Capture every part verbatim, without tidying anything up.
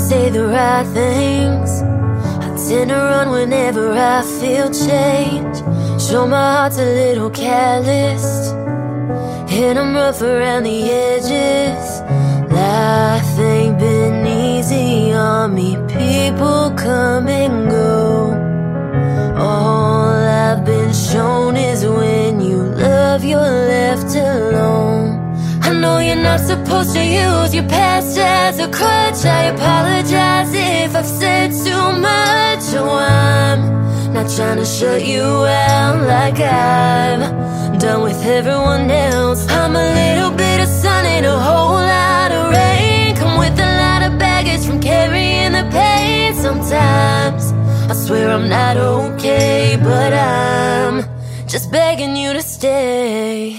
say the right things. I tend to run whenever I feel change. Show my heart's a little calloused, and I'm rough around the edges. Life ain't been easy on me. People come and go. All I've been shown is when you love, you're left alone. I know you're not supposed to use your past as a crutch. I apologize if I've said too much. Oh, I'm not trying to shut you out like I've done with everyone else. I'm a little bit of sun and a whole lot of rain. Come with a lot of baggage from carrying the pain. Sometimes I swear I'm not okay, but I'm just begging you to stay.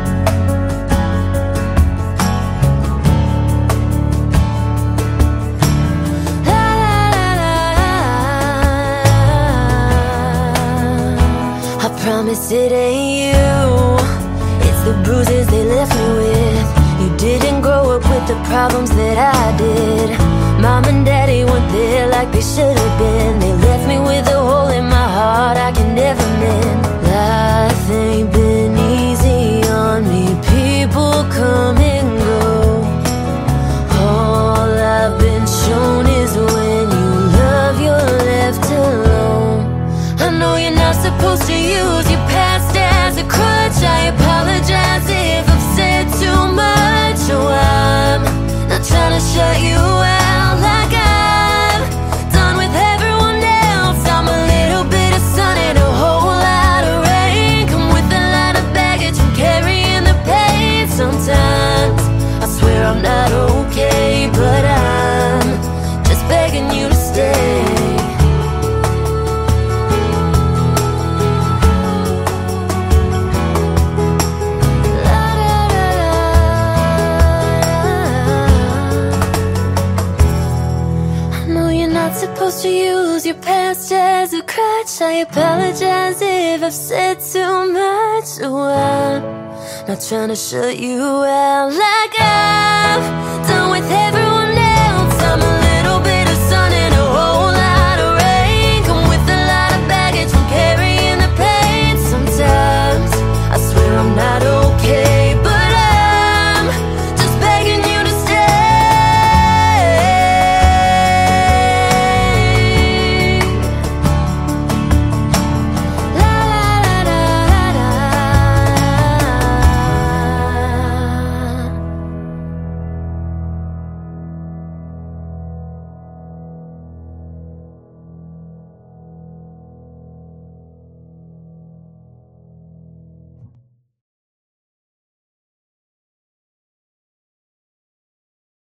I promise it ain't you, it's the bruises they left me with. You didn't grow up with the problems that I did. Mom and daddy weren't there like they should have been. They left me with a hole in my heart I can never mend. Life ain't been easy on me. People come and go. All I've been shown is when you love, you're left alone. I know you're not supposed to use your past as a crutch. I apologize if I've said too much. Oh, I'm not trying to shut you out like I've done with everyone else. I'm a little bit of sun and a whole lot of rain. Come with a lot of baggage from carrying the pain. Sometimes I swear I'm not okay, but I'm just begging you to stay. Supposed to use your past as a crutch. I apologize if I've said too much. Oh, I'm not trying to shut you out like I've done with everyone.